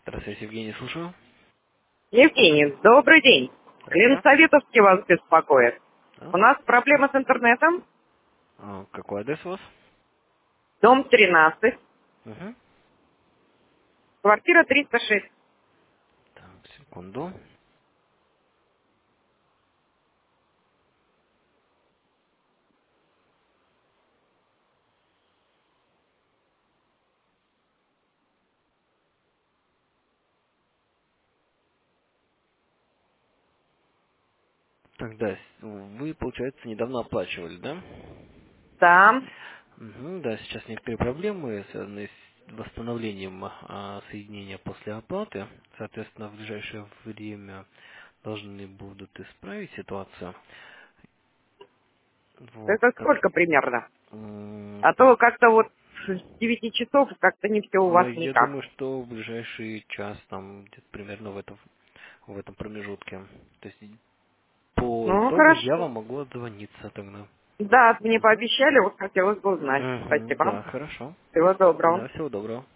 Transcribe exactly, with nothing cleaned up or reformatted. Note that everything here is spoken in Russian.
Здравствуйте, Евгений, слушаю. Евгений, добрый день. Здравствуйте. Ленсоветовский вас беспокоит. А? У нас проблема с интернетом. А, какой адрес у вас? Дом тринадцать, Угу. квартира триста шесть. Так, секунду. Так, да, с- вы, получается, недавно оплачивали, да? Да. Угу, да, сейчас некоторые проблемы, связанные с восстановлением а, соединения после оплаты. Соответственно, в ближайшее время должны будут исправить ситуацию. Вот. Это как- сколько примерно? м, А то как-то вот с девяти часов как-то не все у Ну, вас я никак. думаю, что в ближайший час, там, где-то примерно в этом, в этом промежутке. То есть по Ну, итогу я хорошо. вам могу отзвониться тогда. Да, мне Угу. пообещали, вот хотелось бы узнать. Угу, Спасибо. да, хорошо. Всего доброго. Да, всего доброго.